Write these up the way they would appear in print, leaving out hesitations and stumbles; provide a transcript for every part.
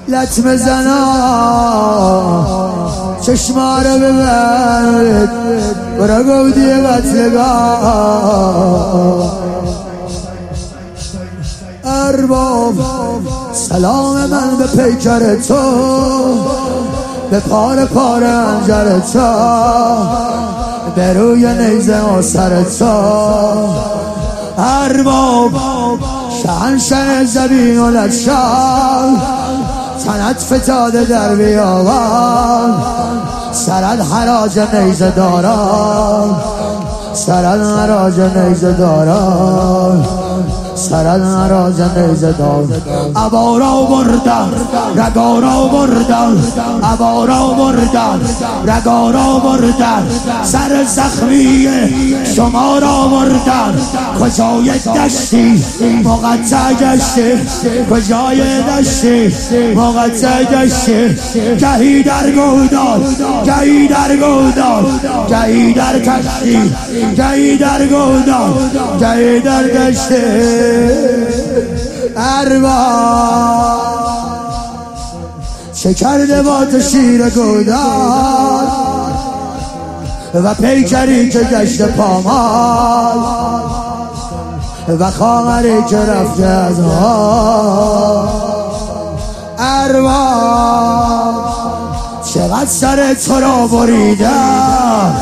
لطمه زنا چشما رو ببند برا گودی قتلگاه. ارباب سلام من به پیکر تو، به پار پار انجر تو، به روی نیزه و سر تو. ارباب شهنشه زبین و لشکر، تنت فتاده در بیابان، سرد حراج نیزه داران، سرد حراج نیزه داران، سرد حراج نیزه داران. عبارا بردن رگارا بردن، عبارا بردن رگارا بردن، سر زخمی شما را بردن. کجای دشتی مقطع گشتی، کجای دشتی مقطع گشتی، گهی در گودال گهی در گودال، گهی در کشتی، گهی در گودال، گهی در دشتی. ارباب چه کرده با تو شیر گودال و پیکری که گشت پامال و خامری که رفته از ها. ارباب چقدر سر تو را بریدم.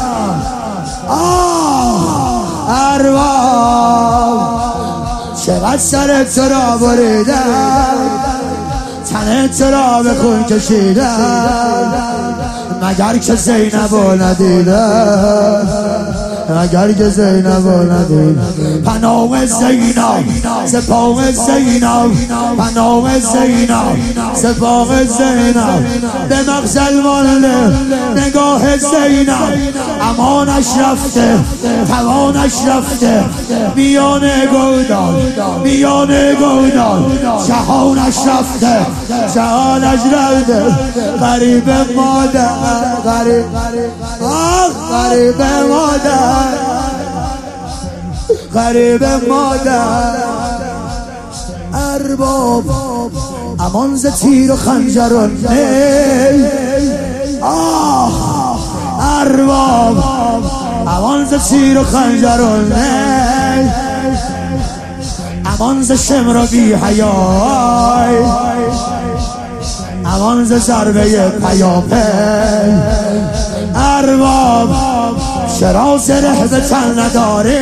ارباب چقدر سر تو را بریدم، تن تو را به خون کشیدم، مگر که زینب رو ندیدم، مگر که زینب رو ندیدم. پناه زینب سپاه زینب، پناه زینب سپاه زینب، به مغزل مانده نگاه زینب. امانش رفته توانش رفته، میان گودال میان گودال، جهانش رفته جهانش رفته. غریب مادر غریب غریب مادر غریب مادر. ارباب امان ز تیر و خنجر و نی، ارباب امان ز تیر و خنجر و نی، امان ز شمر و بی حیای، امان ز ضربه پیاپی. ارباب چرا زره به تن نداره،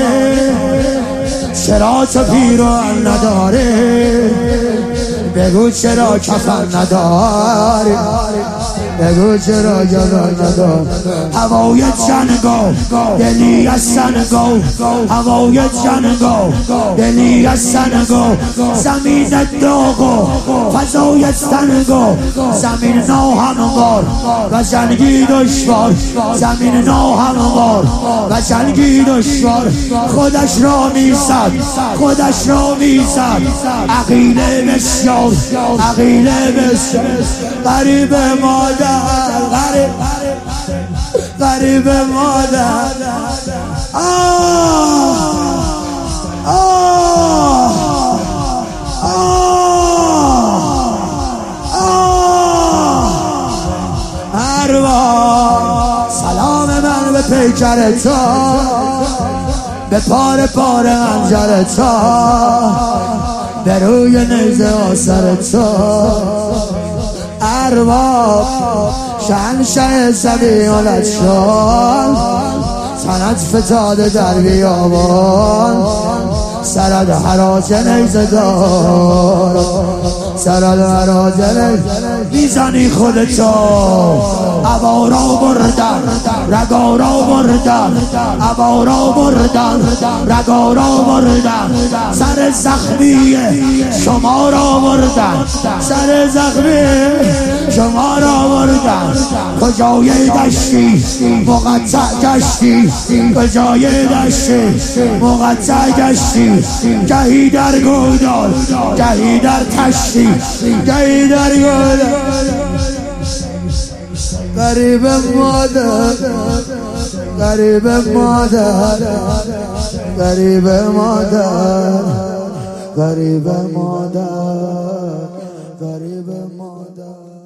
چرا تو پیران نداره، بگو چرا کفن نداری، بگو چرا کفن نداری. هوای جنگو دلی از سنگو، هوای جنگو دلی از سنگو، زمین داغو فضای سنگو، زمین ناهموار و جنگی دشوار، زمین ناهموار و جنگی دشوار. خودش را میزد خودش را میزد، عقیله بسیار عقیله بسیار. غریب مادر غریب غریب مادر. ارباب سلام من به پیکر تو، به پار پار انجر تو، به روی نیزه و سر تو. ارباب شهنشه زمین و لشکر، تنت فتاده در بیابان، سرد حراج نیزه دار، سرد حراج نیزه میزنی خودتو. عبارا بردن رگارا بردن، عبارا بردن رگارا بردن، سر زخمی شما را بردن، سر زخمی شما را بردن. کجای دشتی مقطع گشتی، کجای دشتی مقطع گشتی، گهی در گودال گهی در تشتی، گهی در گودال. غریب مادر غریب مادر غریب مادر غریب مادر غریب غریب مادر.